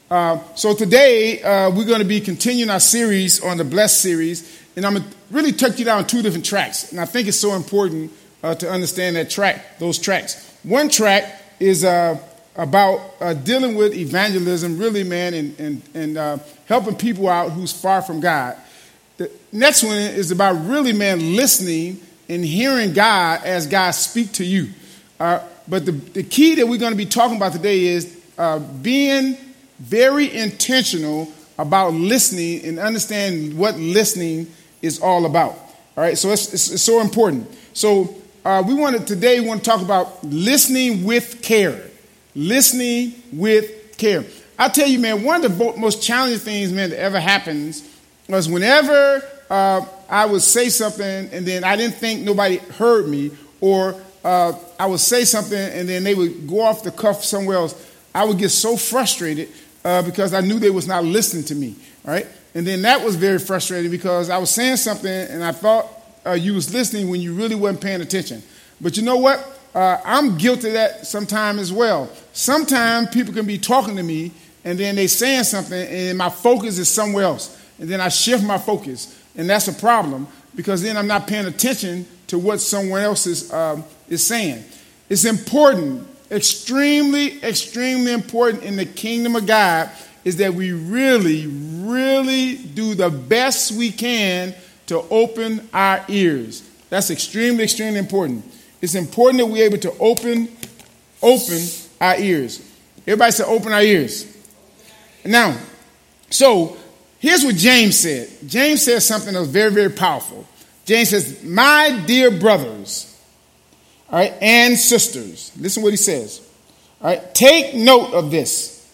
So today, we're going to be continuing our series on the Blessed series, and I'm going to really take you down two different tracks. And I think it's so important to understand those tracks. One track is about dealing with evangelism, really, man, and helping people out who's far from God. The next one is about really, man, listening and hearing God as God speak to you. But the key that we're going to be talking about today is being very intentional about listening and understanding what listening is all about. All right, so it's so important. So we want to talk about listening with care. Listening with care. I tell you, man, one of the most challenging things, man, that ever happens was whenever I would say something and then I didn't think nobody heard me, or I would say something and then they would go off the cuff somewhere else. I would get so frustrated because I knew they was not listening to me, right? And then that was very frustrating because I was saying something and I thought you was listening when you really wasn't paying attention. But you know what? I'm guilty of that sometimes as well. Sometimes people can be talking to me and then they saying something and my focus is somewhere else. And then I shift my focus. And that's a problem because then I'm not paying attention to what someone else is saying. It's important, extremely, extremely important in the kingdom of God is that we really, really do the best we can to open our ears. That's extremely, extremely important. It's important that we're able to open our ears. Everybody say open our ears. Now, so here's what James said. James said something that was very, very powerful. James says, my dear brothers, all right, and sisters, listen to what he says. All right, take note of this.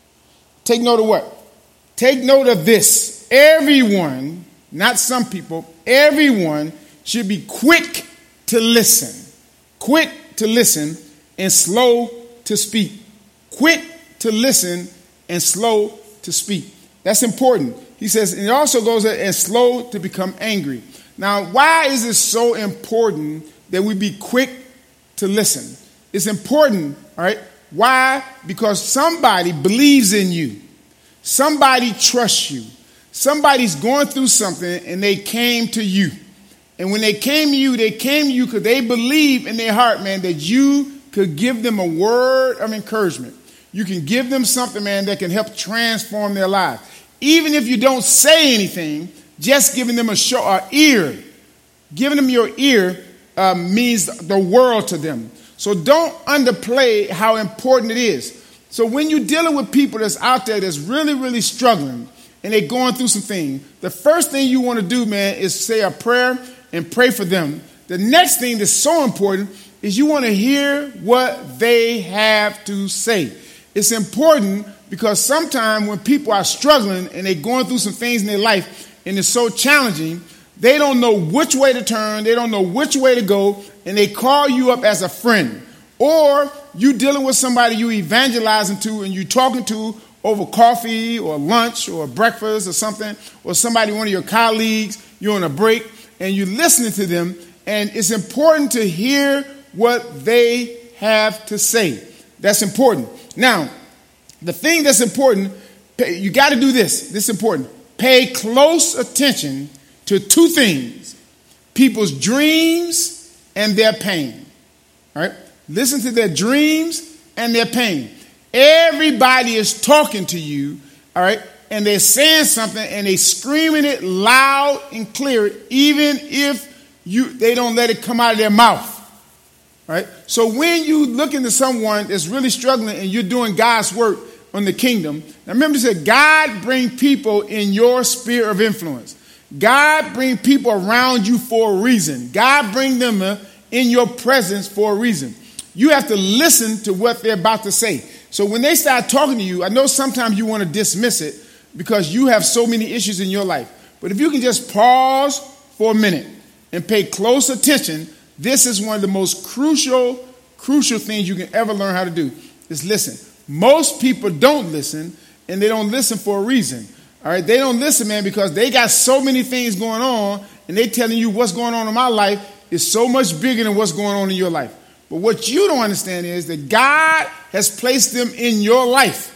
Take note of what? Take note of this. Everyone, not some people, everyone should be quick to listen. Quick to listen and slow to speak. Quick to listen and slow to speak. That's important. He says, and it also goes and slow to become angry. Now, why is it so important that we be quick to listen? It's important, all right? Why? Because somebody believes in you. Somebody trusts you. Somebody's going through something and they came to you. And when they came to you because they believe in their heart, man, that you could give them a word of encouragement. You can give them something, man, that can help transform their lives. Even if you don't say anything, just giving them an ear, giving them your ear means the world to them. So don't underplay how important it is. So when you're dealing with people that's out there that's really, really struggling and they're going through some things, the first thing you want to do, man, is say a prayer and pray for them. The next thing that's so important is you want to hear what they have to say. It's important because sometimes when people are struggling and they're going through some things in their life and it's so challenging, they don't know which way to turn, they don't know which way to go, and they call you up as a friend. Or you dealing with somebody you evangelizing to and you talking to over coffee or lunch or breakfast or something, or somebody, one of your colleagues, you're on a break, and you're listening to them, and it's important to hear what they have to say. That's important. Now, the thing that's important, you got to do this. This is important. Pay close attention to two things: people's dreams and their pain. All right? Listen to their dreams and their pain. Everybody is talking to you, all right? And they're saying something and they're screaming it loud and clear, even if they don't let it come out of their mouth. Right? So when you look into someone that's really struggling and you're doing God's work on the kingdom, now remember to say, God bring people in your sphere of influence. God bring people around you for a reason. God bring them in your presence for a reason. You have to listen to what they're about to say. So when they start talking to you, I know sometimes you want to dismiss it because you have so many issues in your life. But if you can just pause for a minute and pay close attention, this is one of the most crucial things you can ever learn how to do, is listen. Most people don't listen, and they don't listen for a reason. All right, they don't listen, man, because they got so many things going on, and they telling you what's going on in my life is so much bigger than what's going on in your life. But what you don't understand is that God has placed them in your life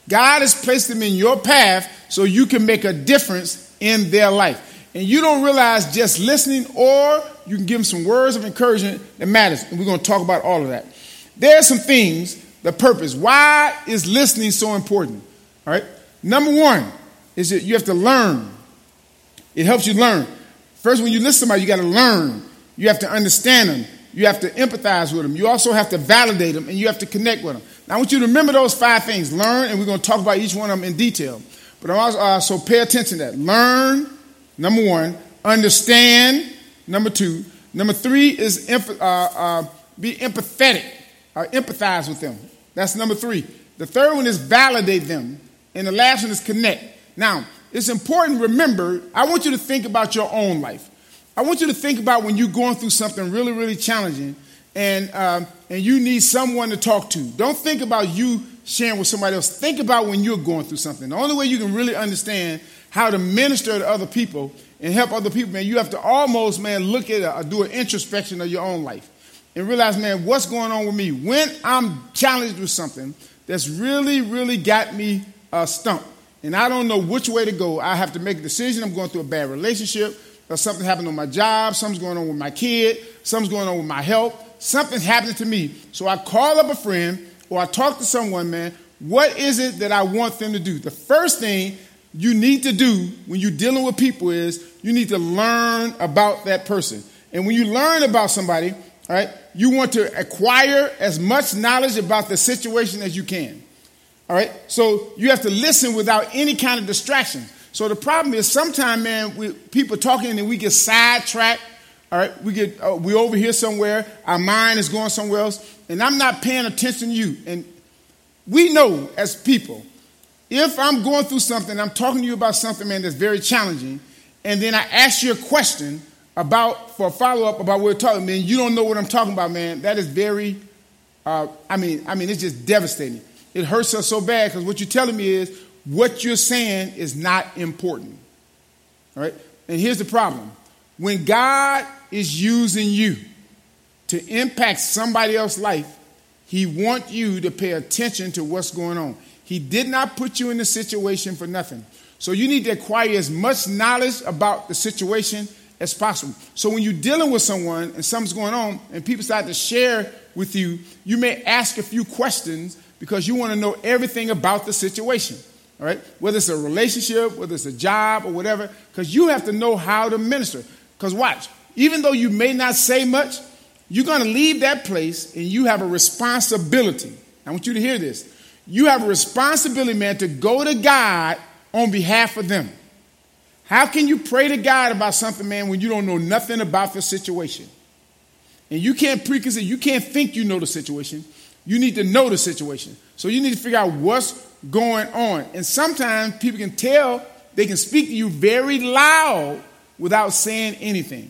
God has placed them in your path so you can make a difference in their life. And you don't realize just listening, or you can give them some words of encouragement that matters. And we're going to talk about all of that. There are some things, the purpose. Why is listening so important? All right. Number one is that you have to learn. It helps you learn. First, when you listen to somebody, you got to learn. You have to understand them. You have to empathize with them. You also have to validate them, and you have to connect with them. Now, I want you to remember those 5 things. Learn, and we're going to talk about each one of them in detail. But also pay attention to that. Learn, number 1. Understand, number 2. Number 3 is be empathetic. Empathize with them. That's number 3. The third one is validate them. And the last one is connect. Now, it's important to remember, I want you to think about your own life. I want you to think about when you're going through something really, really challenging and you need someone to talk to. Don't think about you sharing with somebody else. Think about when you're going through something. The only way you can really understand how to minister to other people and help other people, man, you have to almost, man, look at do an introspection of your own life and realize, man, what's going on with me? When I'm challenged with something that's really, really got me stumped, and I don't know which way to go, I have to make a decision. I'm going through a bad relationship, or something happened on my job, something's going on with my kid, something's going on with my health, something's happening to me. So I call up a friend or I talk to someone, man, what is it that I want them to do? The first thing you need to do when you're dealing with people is you need to learn about that person. And when you learn about somebody, all right, you want to acquire as much knowledge about the situation as you can. All right, so you have to listen without any kind of distraction. So the problem is sometimes, man, people talking and we get sidetracked. All right, we over here somewhere. Our mind is going somewhere else, and I'm not paying attention to you. And we know as people, if I'm going through something, I'm talking to you about something, man, that's very challenging, and then I ask you a question for a follow-up about what we're talking, man, you don't know what I'm talking about, man. That is very, it's just devastating. It hurts us so bad because what you're telling me is what you're saying is not important. All right? And here's the problem. When God is using you to impact somebody else's life, he wants you to pay attention to what's going on. He did not put you in the situation for nothing. So you need to acquire as much knowledge about the situation as possible. So when you're dealing with someone and something's going on and people start to share with you, you may ask a few questions because you want to know everything about the situation. All right? Whether it's a relationship, whether it's a job or whatever, because you have to know how to minister. Because watch, even though you may not say much, you're going to leave that place and you have a responsibility. I want you to hear this. You have a responsibility, man, to go to God on behalf of them. How can you pray to God about something, man, when you don't know nothing about the situation? And you can't preconceive, you can't think you know the situation. You need to know the situation. So you need to figure out what's going on. And sometimes people can tell, they can speak to you very loud without saying anything.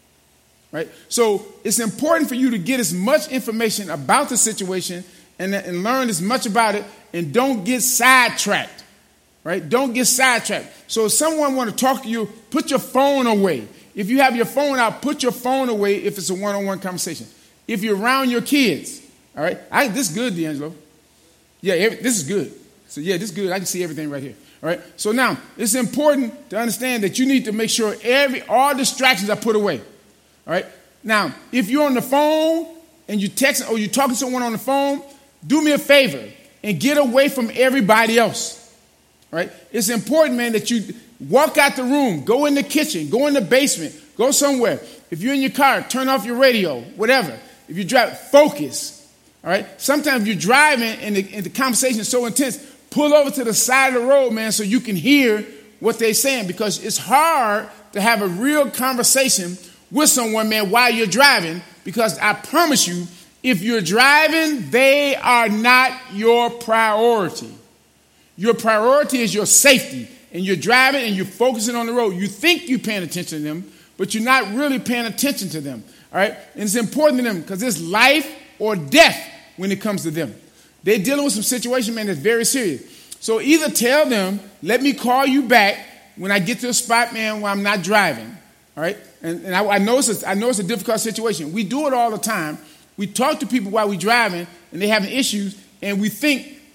Right? So it's important for you to get as much information about the situation and learn as much about it, and don't get sidetracked. Right? Don't get sidetracked. So if someone want to talk to you, put your phone away. If you have your phone out, put your phone away if it's a one-on-one conversation. If you're around your kids, all right? This is good, D'Angelo. Yeah, this is good. So, yeah, this is good. I can see everything right here. All right? So now, it's important to understand that you need to make sure all distractions are put away. All right? Now, if you're on the phone and you text or you're talking to someone on the phone, do me a favor and get away from everybody else. All right? It's important, man, that you walk out the room, go in the kitchen, go in the basement, go somewhere. If you're in your car, turn off your radio, whatever. If you drive, focus. All right. Sometimes you're driving and the conversation is so intense. Pull over to the side of the road, man, so you can hear what they're saying, because it's hard to have a real conversation with someone, man, while you're driving. Because I promise you, if you're driving, they are not your priority. Your priority is your safety, and you're driving and you're focusing on the road. You think you're paying attention to them, but you're not really paying attention to them. All right. And it's important to them because it's life or death when it comes to them. They're dealing with some situation, man, that's very serious. So either tell them, let me call you back when I get to a spot, man, where I'm not driving. All right? And I know it's a difficult situation. We do it all the time. We talk to people while we're driving and they're having issues, and we think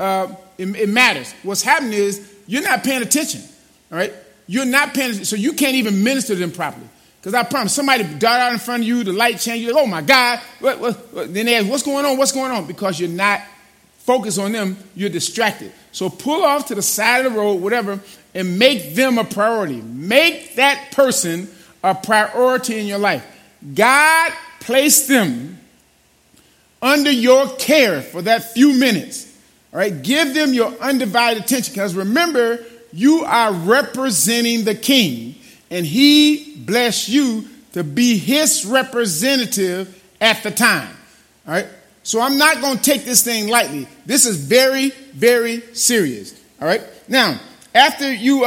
it matters. What's happening is you're not paying attention, all right? You're not paying attention, so you can't even minister to them properly. Because I promise, somebody dart out in front of you, the light change, you're like, oh my God. What? Then they ask, what's going on? What's going on? Because you're not focused on them, you're distracted. So pull off to the side of the road, whatever, and make them a priority. Make that person a priority in your life. God placed them under your care for that few minutes. All right, give them your undivided attention, because remember, you are representing the King, and he blessed you to be his representative at the time. All right, so I'm not going to take this thing lightly. This is very, very serious. All right, now after you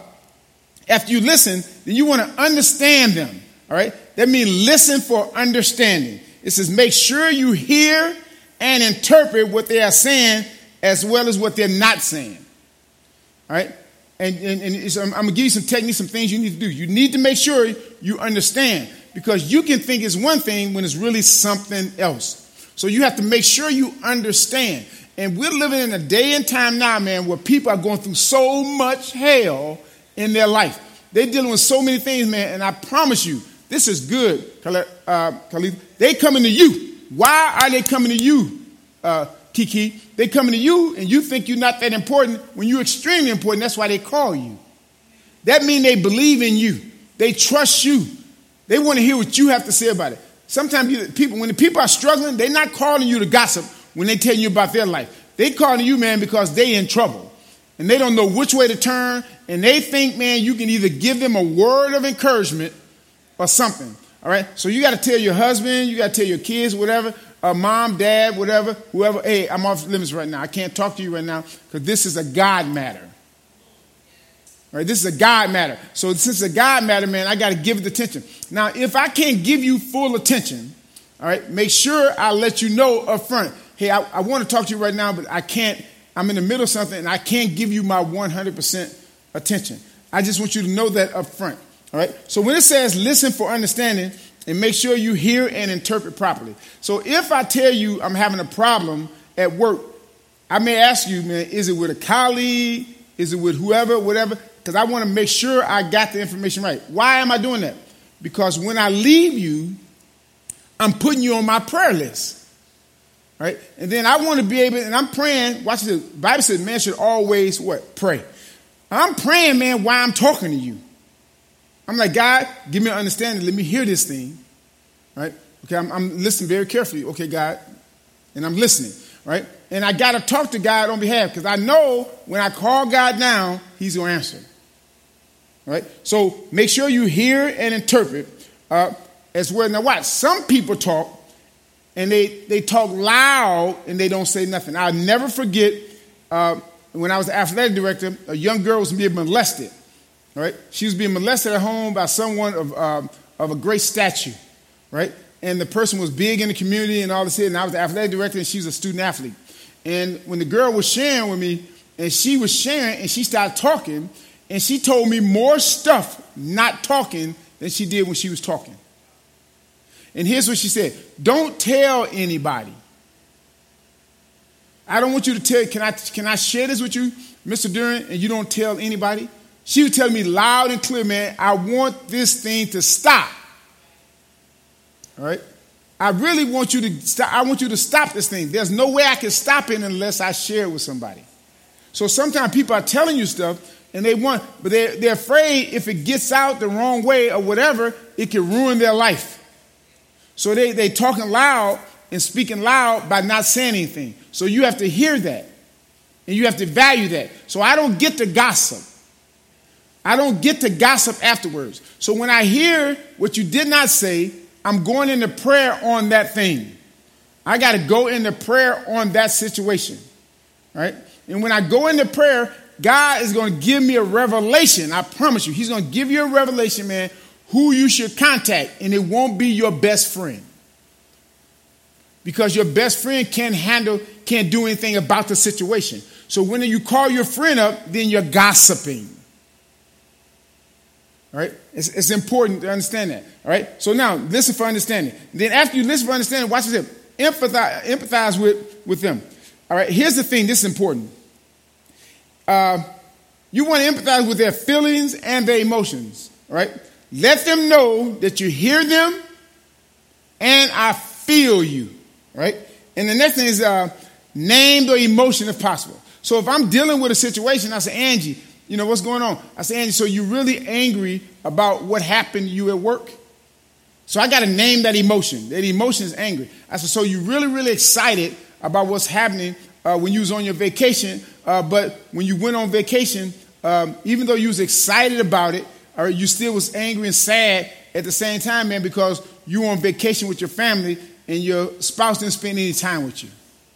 listen, then you want to understand them. All right, that means listen for understanding. It says make sure you hear and interpret what they are saying as well as what they're not saying. All right? And I'm going to give you some techniques, some things you need to do. You need to make sure you understand, because you can think it's one thing when it's really something else. So you have to make sure you understand. And we're living in a day and time now, man, where people are going through so much hell in their life. They're dealing with so many things, man, and I promise you, this is good, Khalid. They coming to you. Why are they coming to you, Kiki? They coming to you, and you think you're not that important when you're extremely important. That's why they call you. That means they believe in you. They trust you. They want to hear what you have to say about it. Sometimes when the people are struggling, they're not calling you to gossip when they tell you about their life. They calling you, man, because they in trouble. And they don't know which way to turn. And they think, man, you can either give them a word of encouragement or something. All right? So you got to tell your husband, you got to tell your kids, whatever, mom, dad, whatever, whoever, hey, I'm off limits right now. I can't talk to you right now because this is a God matter. All right? This is a God matter. So since it's a God matter, man, I got to give it attention. Now, if I can't give you full attention, all right, make sure I let you know up front. Hey, I want to talk to you right now, but I can't. I'm in the middle of something, and I can't give you my 100% attention. I just want you to know that up front. All right. So when it says listen for understanding, and make sure you hear and interpret properly. So if I tell you I'm having a problem at work, I may ask you, man, is it with a colleague? Is it with whoever, whatever? Because I want to make sure I got the information right. Why am I doing that? Because when I leave you, I'm putting you on my prayer list. Right? And then I want to be able, and I'm praying, watch this. The Bible says man should always what? Pray. I'm praying, man, while I'm talking to you. I'm like, God, give me an understanding. Let me hear this thing, right? Okay, I'm listening very carefully. Okay, God, and I'm listening, right? And I got to talk to God on behalf, because I know when I call God down, he's going to answer, right? So make sure you hear and interpret as well. Now watch, some people talk, and they talk loud, and they don't say nothing. I'll never forget when I was the athletic director, a young girl was being molested. Right? She was being molested at home by someone of a great stature, right? And the person was big in the community and all this. And I was the athletic director, and she was a student athlete. And when the girl was sharing with me, and she was sharing, and she started talking, and she told me more stuff not talking than she did when she was talking. And here's what she said: don't tell anybody. I don't want you to tell. Can I share this with you, Mr. Duran, and you don't tell anybody? She was telling me loud and clear, man, I want this thing to stop. All right? I really want you to stop. I want you to stop this thing. There's no way I can stop it unless I share it with somebody. So sometimes people are telling you stuff, and but they're afraid if it gets out the wrong way or whatever, it can ruin their life. So they talking loud and speaking loud by not saying anything. So you have to hear that, and you have to value that. So I don't get to gossip. I don't get to gossip afterwards. So when I hear what you did not say, I'm going into prayer on that thing. I got to go into prayer on that situation, right? And when I go into prayer, God is going to give me a revelation. I promise you, he's going to give you a revelation, man, who you should contact, and it won't be your best friend. Because your best friend can't do anything about the situation. So when you call your friend up, then you're gossiping. All right? It's important to understand that. All right? So now, listen for understanding. Then after you listen for understanding, watch this. Empathize with them. All right, here's the thing. This is important. You want to empathize with their feelings and their emotions. All right? Let them know that you hear them and I feel you. Right? And the next thing is name the emotion if possible. So if I'm dealing with a situation, I say, Angie, you know, what's going on? I say, Angie, so you're really angry about what happened to you at work? So I got to name that emotion. That emotion is angry. I said, so you're really, really excited about what's happening when you was on your vacation, but when you went on vacation, even though you was excited about it, you still was angry and sad at the same time, man, because you were on vacation with your family and your spouse didn't spend any time with you.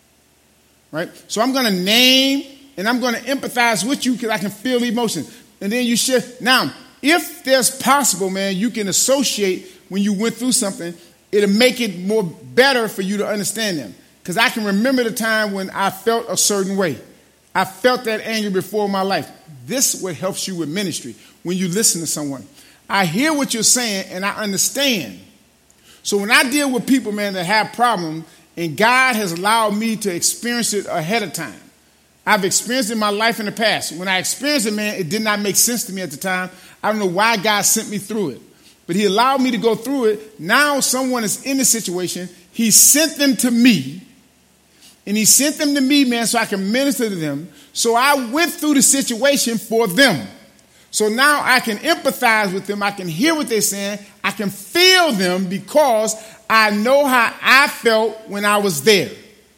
Right? So I'm going to name and I'm going to empathize with you because I can feel the emotion. And then you share. Now, if there's possible, man, you can associate when you went through something, it'll make it more better for you to understand them. Because I can remember the time when I felt a certain way. I felt that anger before in my life. This is what helps you with ministry when you listen to someone. I hear what you're saying and I understand. So when I deal with people, man, that have problems, and God has allowed me to experience it ahead of time. I've experienced it in my life in the past. When I experienced it, man, it did not make sense to me at the time. I don't know why God sent me through it. But he allowed me to go through it. Now someone is in the situation. He sent them to me. And he sent them to me, man, so I can minister to them. So I went through the situation for them. So now I can empathize with them. I can hear what they're saying. I can feel them because I know how I felt when I was there.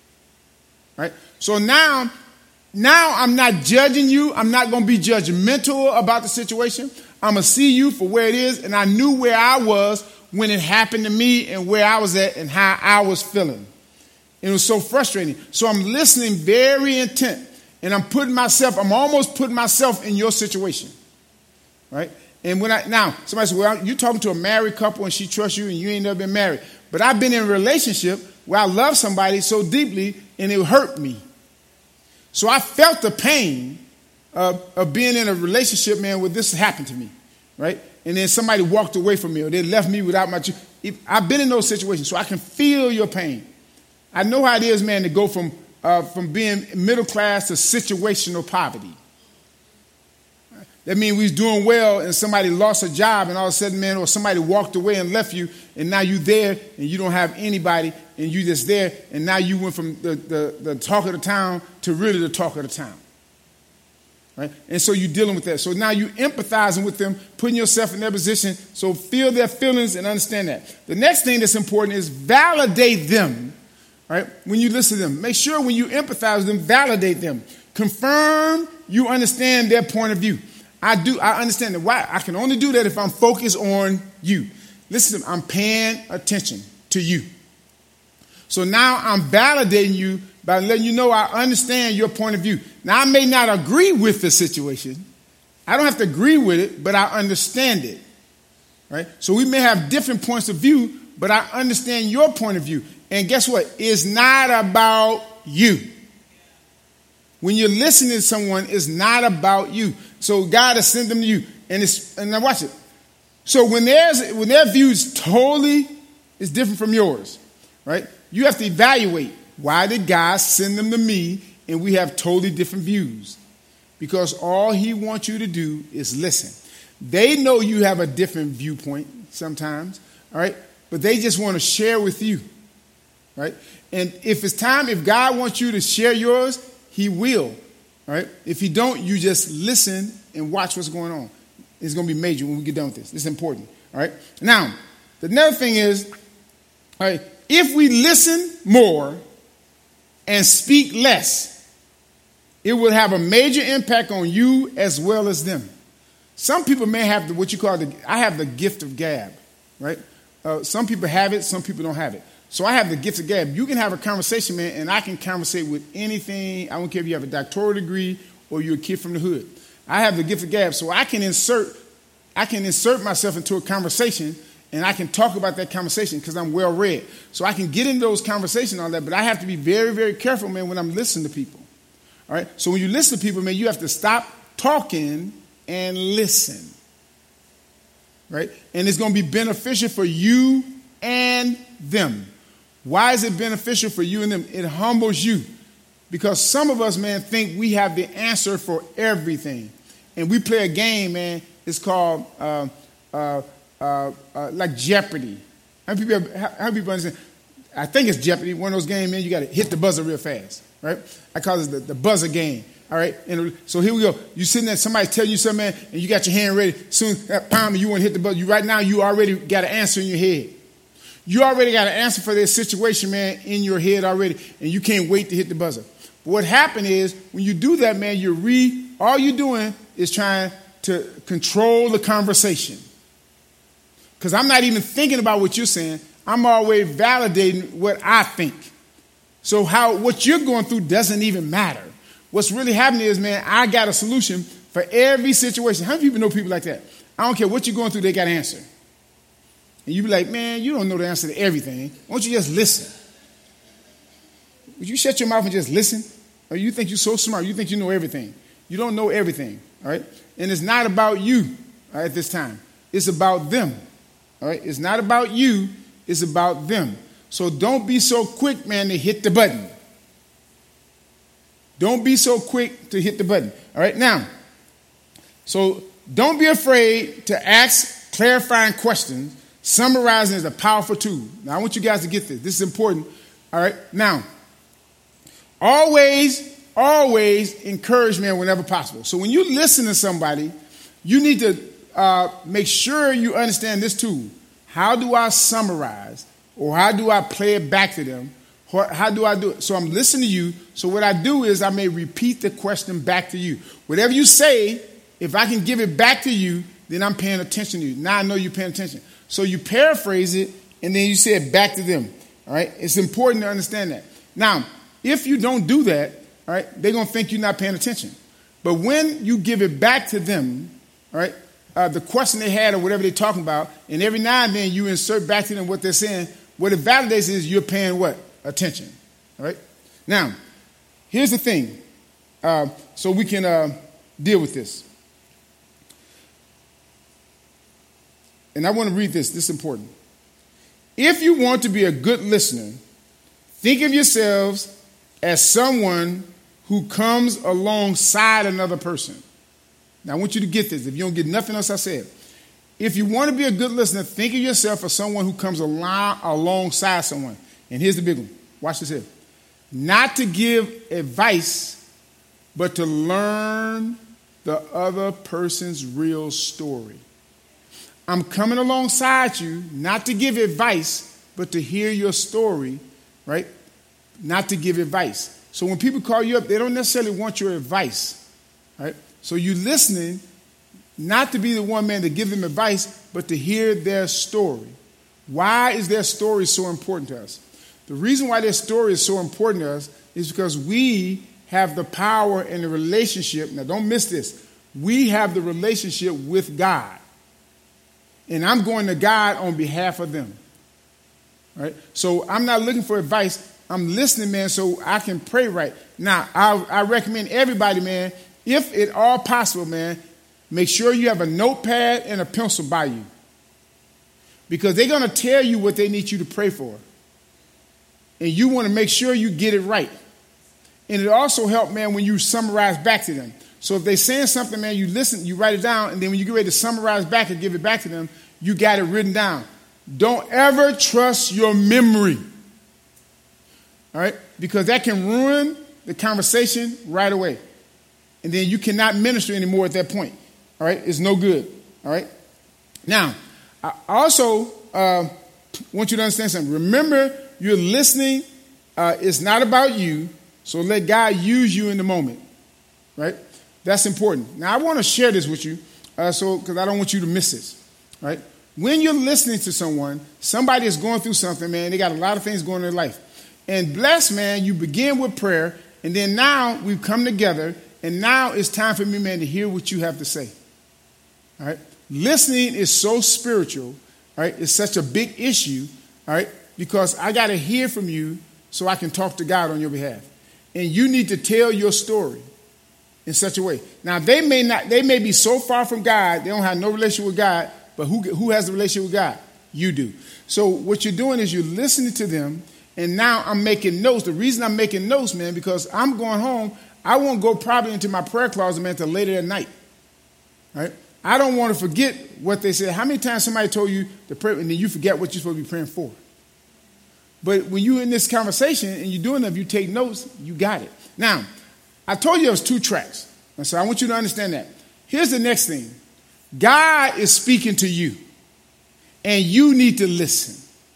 Right? So now I'm not judging you. I'm not going to be judgmental about the situation. I'm going to see you for where it is. And I knew where I was when it happened to me and where I was at and how I was feeling. It was so frustrating. So I'm listening very intent. And I'm almost putting myself in your situation. Right? And now somebody says, well, you're talking to a married couple and she trusts you and you ain't never been married. But I've been in a relationship where I love somebody so deeply and it hurt me. So I felt the pain of being in a relationship, man, where this happened to me, right? And then somebody walked away from me or they left me without my... I've been in those situations, so I can feel your pain. I know how it is, man, to go from being middle class to situational poverty. That means we was doing well and somebody lost a job and all of a sudden, man, or somebody walked away and left you and now you there and you don't have anybody and you just there and now you went from the talk of the town to really the talk of the town. Right? And so you're dealing with that. So now you're empathizing with them, putting yourself in their position. So feel their feelings and understand that. The next thing that's important is validate them. Right? When you listen to them, make sure when you empathize with them, validate them. Confirm you understand their point of view. I understand that. Why? I can only do that if I'm focused on you. Listen, I'm paying attention to you. So now I'm validating you by letting you know I understand your point of view. Now, I may not agree with the situation. I don't have to agree with it, but I understand it. Right? So we may have different points of view, but I understand your point of view. And guess what? It's not about you. When you're listening to someone, it's not about you. So God has sent them to you. And now watch it. So when their view is totally is different from yours, right? You have to evaluate, why did God send them to me and we have totally different views? Because all he wants you to do is listen. They know you have a different viewpoint sometimes, all right? But they just want to share with you, right? And if God wants you to share yours, he will, right? If he don't, you just listen and watch what's going on. It's going to be major when we get done with this. This is important, all right? Now, the another thing is, all right, if we listen more and speak less, it will have a major impact on you as well as them. Some people may have what you call I have the gift of gab, right? Some people have it, some people don't have it. So I have the gift of gab. You can have a conversation, man, and I can conversate with anything. I don't care if you have a doctoral degree or you're a kid from the hood. I have the gift of gab, so I can insert myself into a conversation, and I can talk about that conversation because I'm well read. So I can get into those conversations and all that, but I have to be very, very careful, man, when I'm listening to people. All right? So when you listen to people, man, you have to stop talking and listen. Right? And it's going to be beneficial for you and them. Why is it beneficial for you and them? It humbles you. Because some of us, man, think we have the answer for everything. And we play a game, man, it's called like Jeopardy. How many people understand? I think it's Jeopardy, one of those games, man, you got to hit the buzzer real fast, right? I call it the buzzer game, all right? And so here we go. You sitting there, somebody telling you something, man, and you got your hand ready. Soon that palm, you want to hit the buzzer. Right now, you already got an answer in your head. You already got an answer for this situation, man, in your head already, and you can't wait to hit the buzzer. But what happened is, when you do that, man, all you're doing is trying to control the conversation. Because I'm not even thinking about what you're saying. I'm always validating what I think. So what you're going through doesn't even matter. What's really happening is, man, I got a solution for every situation. How many people know people like that? I don't care what you're going through, they got an answer. And you be like, man, you don't know the answer to everything. Why don't you just listen? Would you shut your mouth and just listen? Or you think you're so smart, you think you know everything. You don't know everything, all right? And it's not about you at this time. It's about them, all right? It's not about you. It's about them. So don't be so quick, man, to hit the button. Don't be so quick to hit the button. All right, now, so don't be afraid to ask clarifying questions. Summarizing is a powerful tool. Now, I want you guys to get this. This is important. All right, now, always encourage, man, whenever possible. So when you listen to somebody, you need to make sure you understand this tool. How do I summarize, or how do I play it back to them? How do I do it? So I'm listening to you. So what I do is I may repeat the question back to you. Whatever you say, if I can give it back to you, then I'm paying attention to you. Now I know you're paying attention. So you paraphrase it, and then you say it back to them. All right? It's important to understand that. Now, if you don't do that, all right, they're going to think you're not paying attention. But when you give it back to them, all right, the question they had or whatever they're talking about, and every now and then you insert back to them what they're saying, what it validates is you're paying what? Attention. All right? Now, here's the thing. So we can deal with this. And I want to read this. This is important. If you want to be a good listener, think of yourselves as someone who comes alongside another person. Now, I want you to get this. If you don't get nothing else I said. If you want to be a good listener, think of yourself as someone who comes alongside someone. And here's the big one. Watch this here. Not to give advice, but to learn the other person's real story. I'm coming alongside you, not to give advice, but to hear your story, right? Not to give advice. So when people call you up, they don't necessarily want your advice, right? So you listening, not to be the one man to give them advice, but to hear their story. Why is their story so important to us? The reason why their story is so important to us is because we have the power and the relationship. Now, don't miss this. We have the relationship with God. And I'm going to God on behalf of them. All right? So I'm not looking for advice. I'm listening, man, so I can pray right. Now, I recommend everybody, man, if at all possible, man, make sure you have a notepad and a pencil by you. Because they're going to tell you what they need you to pray for. And you want to make sure you get it right. And it also helps, man, when you summarize back to them. So if they're saying something, man, you listen, you write it down, and then when you get ready to summarize back and give it back to them, you got it written down. Don't ever trust your memory. All right? Because that can ruin the conversation right away. And then you cannot minister anymore at that point. All right? It's no good. All right? Now, I also want you to understand something. Remember, you're listening. It's not about you. So let God use you in the moment. Right? That's important. Now, I want to share this with you because I don't want you to miss this. Right? When you're listening to someone, somebody is going through something, man. They got a lot of things going on in their life. And bless, man, you begin with prayer. And then now we've come together. And now it's time for me, man, to hear what you have to say. All right? Listening is so spiritual. All right? It's such a big issue. All right? Because I got to hear from you so I can talk to God on your behalf. And you need to tell your story in such a way. Now, they may be so far from God, they don't have no relationship with God, but who has the relationship with God? You do. So what you're doing is you're listening to them, And now I'm making notes. The reason I'm making notes, man, because I'm going home. I won't go probably into my prayer closet, man, until later at night. Right? I don't want to forget what they said. How many times somebody told you to pray and then you forget what you're supposed to be praying for? But when you're in this conversation and you're doing it, if you take notes, you got it. Now, I told you there was 2 tracks. And so I want you to understand that. Here's the next thing. God is speaking to you, and you need to listen.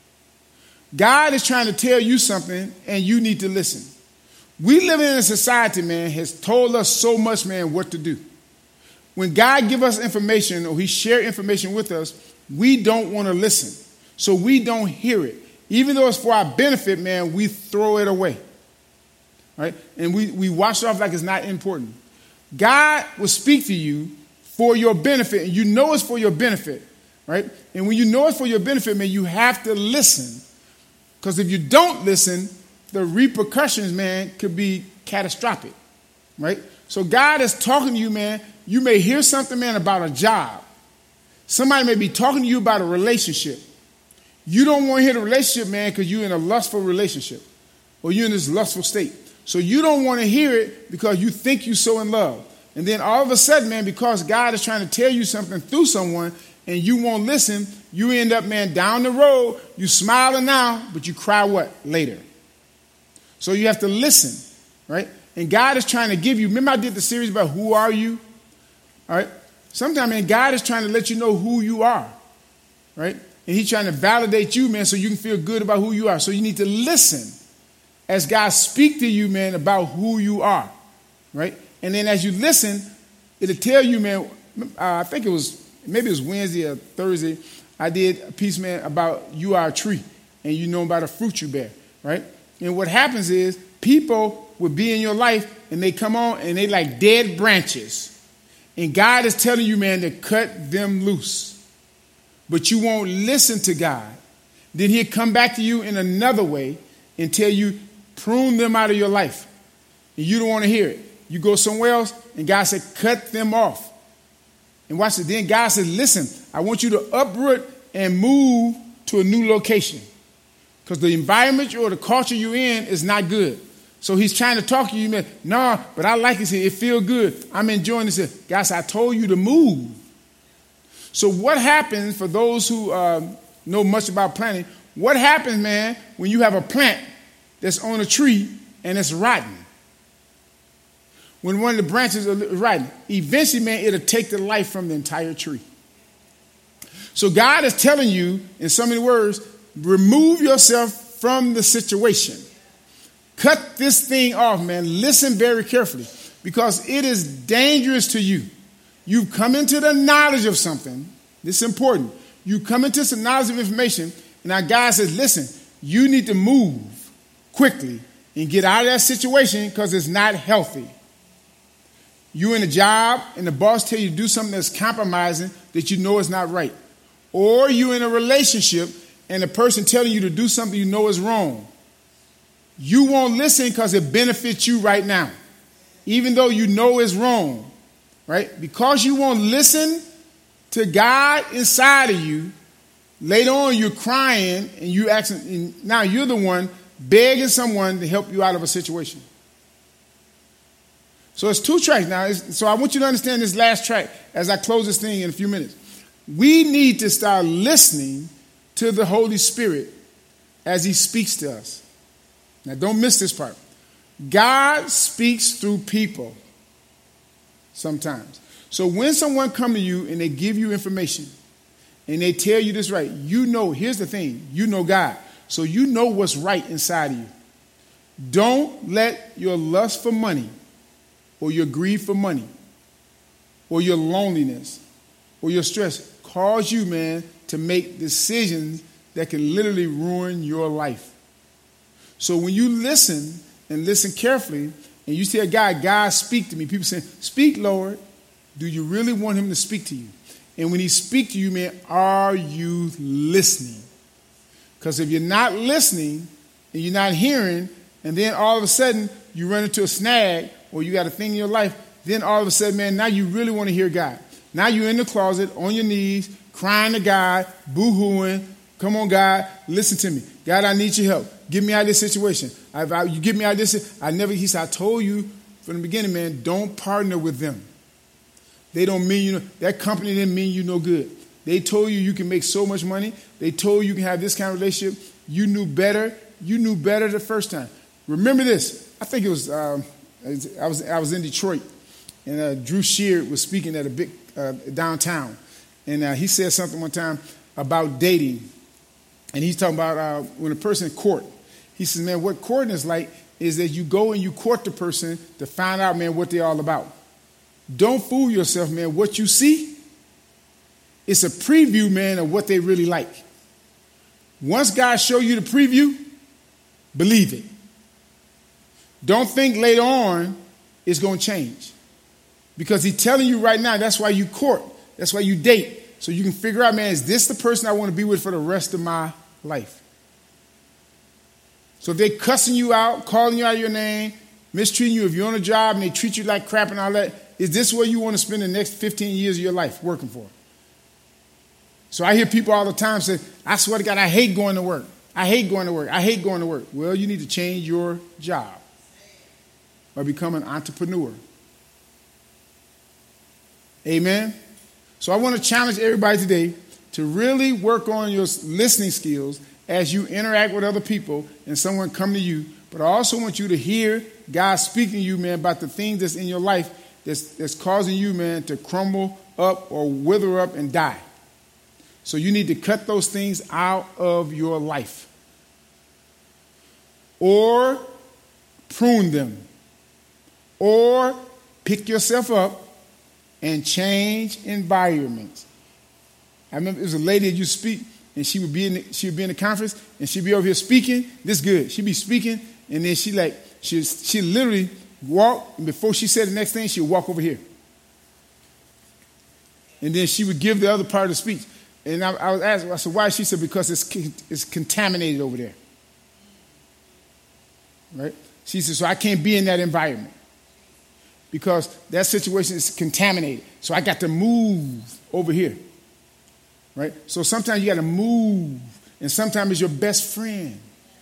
God is trying to tell you something, and you need to listen. We live in a society, man, has told us so much, man, what to do. When God gives us information or he shares information with us, we don't want to listen. So we don't hear it. Even though it's for our benefit, man, we throw it away. Right? And we wash it off like it's not important. God will speak to you for your benefit, and you know it's for your benefit. Right? And when you know it's for your benefit, man, you have to listen. Because if you don't listen, the repercussions, man, could be catastrophic. Right? So God is talking to you, man. You may hear something, man, about a job. Somebody may be talking to you about a relationship. You don't want to hear the relationship, man, because you're in a lustful relationship or you're in this lustful state. So you don't want to hear it because you think you're so in love. And then all of a sudden, man, because God is trying to tell you something through someone and you won't listen, you end up, man, down the road, you smiling now, but you cry what? Later. So you have to listen, right? And God is trying to give you, remember I did the series about who are you? All right? Sometimes, man, God is trying to let you know who you are, right? And he's trying to validate you, man, so you can feel good about who you are. So you need to listen as God speak to you, man, about who you are, right? And then as you listen, it'll tell you, man, I think maybe it was Wednesday or Thursday, I did a piece, man, about you are a tree and you know about the fruit you bear, right? And what happens is people will be in your life and they come on and they like dead branches. And God is telling you, man, to cut them loose. But you won't listen to God. Then he'll come back to you in another way and tell you, prune them out of your life. And you don't want to hear it. You go somewhere else, and God said, cut them off. And watch it. Then God said, listen, I want you to uproot and move to a new location. Because the environment or the culture you're in is not good. So he's trying to talk to you, man. No, but I like it here. It feels good. I'm enjoying this. God said, I told you to move. So what happens for those who know much about planting? What happens, man, when you have a plant that's on a tree and it's rotten? When one of the branches are rotten, eventually, man, it'll take the life from the entire tree. So God is telling you, in so many words, remove yourself from the situation. Cut this thing off, man. Listen very carefully because it is dangerous to you. You've come into the knowledge of something. This is important. You come into some knowledge of information, and now God says, listen, you need to move quickly and get out of that situation because it's not healthy. You're in a job, and the boss tells you to do something that's compromising that you know is not right. Or you're in a relationship, and the person telling you to do something you know is wrong. You won't listen because it benefits you right now, even though you know it's wrong. Right? Because you won't listen to God inside of you, later on you're crying and you asking, and now you're the one begging someone to help you out of a situation. So it's 2 tracks now. So I want you to understand this last track as I close this thing in a few minutes. We need to start listening to the Holy Spirit as he speaks to us. Now don't miss this part. God speaks through people. Sometimes. So when someone come to you and they give you information and they tell you this right, you know, here's the thing, you know God. So you know what's right inside of you. Don't let your lust for money or your greed for money or your loneliness or your stress cause you, man, to make decisions that can literally ruin your life. So when you listen and listen carefully, and you tell God, speak to me. People say, speak, Lord. Do you really want him to speak to you? And when he speaks to you, man, are you listening? Because if you're not listening and you're not hearing, and then all of a sudden you run into a snag or you got a thing in your life, then all of a sudden, man, now you really want to hear God. Now you're in the closet, on your knees, crying to God, boo-hooing. Come on, God, listen to me. God, I need your help. Get me out of this situation. You get me out of this. He said, I told you from the beginning, man, don't partner with them. They don't mean that company didn't mean you no good. They told you can make so much money. They told you can have this kind of relationship. You knew better. You knew better the first time. Remember this. I think it was, I was in Detroit, and Drew Sheard was speaking at a big downtown. And he said something one time about dating. And he's talking about when a person court. He says, man, what courting is like is that you go and you court the person to find out, man, what they're all about. Don't fool yourself, man. What you see, it's a preview, man, of what they really like. Once God show you the preview, believe it. Don't think later on it's going to change. Because he's telling you right now, that's why you court. That's why you date. So you can figure out, man, is this the person I want to be with for the rest of my life? So if they're cussing you out, calling you out of your name, mistreating you, if you're on a job and they treat you like crap and all that, is this where you want to spend the next 15 years of your life working for? So I hear people all the time say, I swear to God, I hate going to work. I hate going to work. I hate going to work. Well, you need to change your job or become an entrepreneur. Amen? So I want to challenge everybody today to really work on your listening skills as you interact with other people and someone come to you. But I also want you to hear God speaking to you, man, about the things that's in your life that's causing you, man, to crumble up or wither up and die. So you need to cut those things out of your life. Or prune them. Or pick yourself up and change environments. I remember there was a lady that used to speak, and she would be in the conference, and she'd be over here speaking. This good. She'd be speaking, and then she literally walk, and before she said the next thing, she would walk over here. And then she would give the other part of the speech. And I was asked, I said, why? She said, because it's contaminated over there. Right? She said, so I can't be in that environment. Because that situation is contaminated. So I got to move over here. Right? So sometimes you got to move. And sometimes it's your best friend.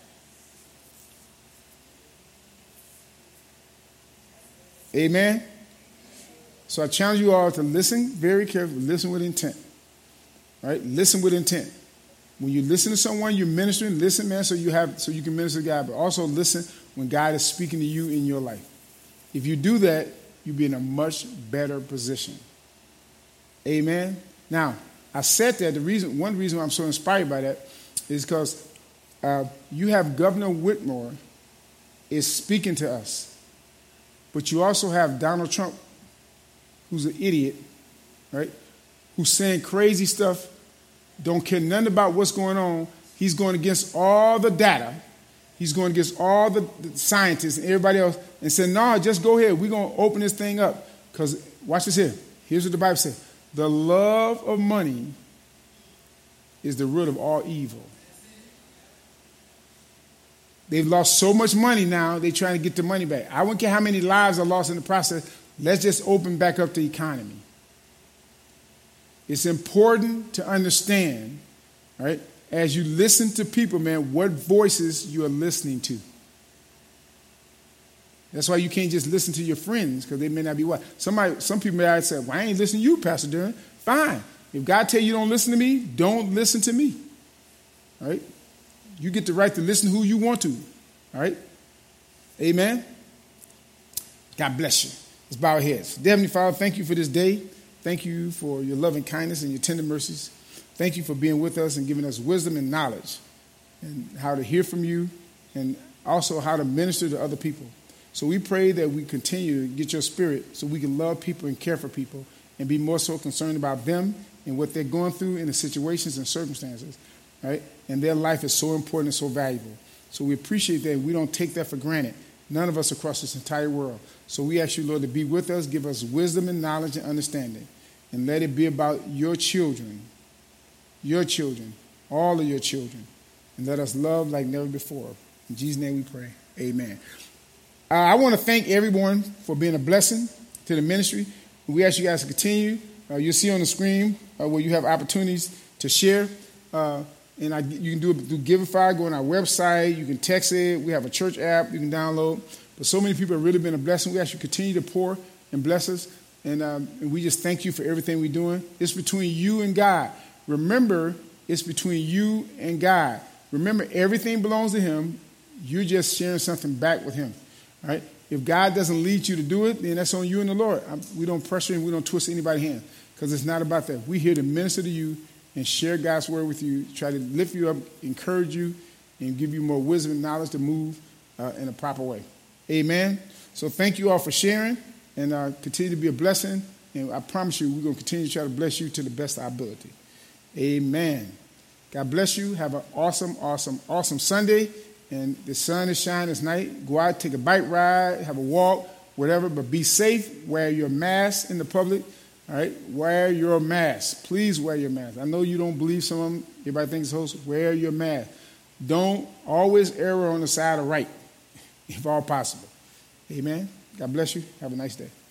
Amen? So I challenge you all to listen very carefully. Listen with intent. Right? Listen with intent. When you listen to someone, you're ministering. Listen, man, so you can minister to God. But also listen when God is speaking to you in your life. If you do that, you'll be in a much better position. Amen? Now, I said that one reason why I'm so inspired by that is because you have Governor Whitmore is speaking to us. But you also have Donald Trump, who's an idiot, right? Who's saying crazy stuff, don't care nothing about what's going on. He's going against all the data. He's going against all the scientists and everybody else and said, no, just go ahead. We're going to open this thing up. Because, watch this here. Here's what the Bible says. The love of money is the root of all evil. They've lost so much money now, they're trying to get the money back. I don't care how many lives are lost in the process. Let's just open back up the economy. It's important to understand, right, as you listen to people, man, what voices you are listening to. That's why you can't just listen to your friends because they may not be what. Some people may say, well, I ain't listening to you, Pastor Durham. Fine. If God tell you don't listen to me, don't listen to me. All right? You get the right to listen to who you want to. All right? Amen? God bless you. Let's bow our heads. Dear Heavenly Father, thank you for this day. Thank you for your loving kindness and your tender mercies. Thank you for being with us and giving us wisdom and knowledge and how to hear from you and also how to minister to other people. So we pray that we continue to get your spirit so we can love people and care for people and be more so concerned about them and what they're going through in the situations and circumstances, right? And their life is so important and so valuable. So we appreciate that. We don't take that for granted. None of us across this entire world. So we ask you, Lord, to be with us, give us wisdom and knowledge and understanding, and let it be about your children, all of your children, and let us love like never before. In Jesus' name we pray. Amen. I want to thank everyone for being a blessing to the ministry. We ask you guys to continue. You'll see on the screen where you have opportunities to share. And And you can do it through Giveify. Go on our website. You can text it. We have a church app you can download. But so many people have really been a blessing. We ask you to continue to pour and bless us. And we just thank you for everything we're doing. It's between you and God. Remember, it's between you and God. Remember, everything belongs to him. You're just sharing something back with him. All right? If God doesn't lead you to do it, then that's on you and the Lord. We don't pressure and we don't twist anybody's hand because it's not about that. We're here to minister to you and share God's word with you, try to lift you up, encourage you, and give you more wisdom and knowledge to move in a proper way. Amen. So thank you all for sharing, and continue to be a blessing. And I promise you, we're going to continue to try to bless you to the best of our ability. Amen. God bless you. Have an awesome, awesome, awesome Sunday. And the sun is shining tonight. Go out, take a bike ride, have a walk, whatever, but be safe. Wear your mask in the public. All right, wear your mask. Please wear your mask. I know you don't believe some of them. Everybody thinks it's host. Wear your mask. Don't always err on the side of right, if all possible. Amen. God bless you. Have a nice day.